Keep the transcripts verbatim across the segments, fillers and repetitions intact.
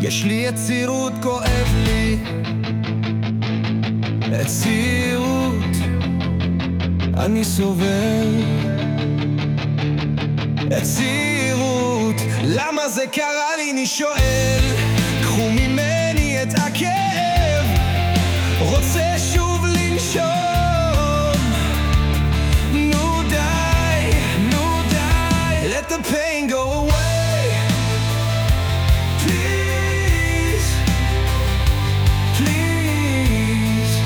יש לי יצירות, כואב לי יצירות, אני סובל יצירות. למה זה קרה לי? אני שואל. קחו ממני את הכאב, רוצה שוב לנשום. נו די, נו די, let the pain go away. Please, please.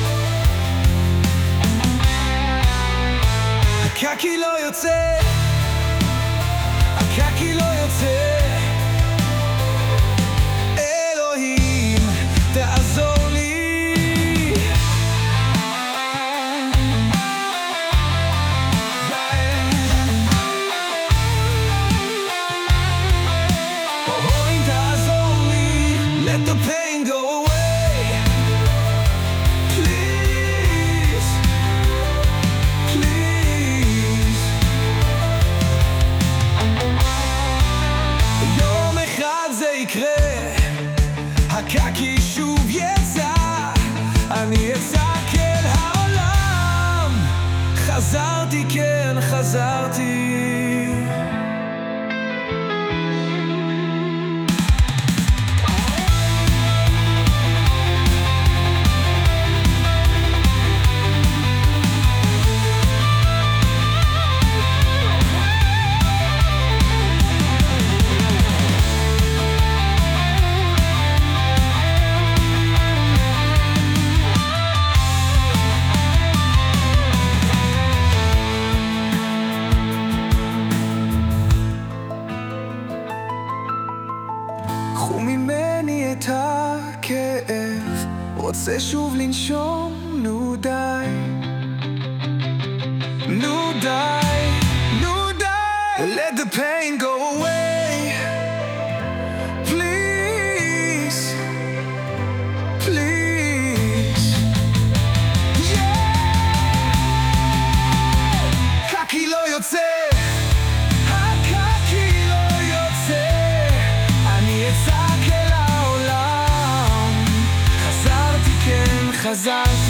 הקקי לא יוצא, הקקי לא יוצא. אלוהים, תעזור לי. אלוהים, תעזור לי. Let the pain go away. Please, please. יום אחד זה יקרה, הקקי שוב יצא, אני אצעק אל העולם. חזרתי, כן, חזרתי. קחו ממני את הכאב, רוצה שוב לנשום. נו די, נו די, נו די, let the pain go away. Please, please. Yeah. קקי לא יוצא, הקקי לא יוצא, אני אצעק אל העולם. חזרתי, כן, חזרתי.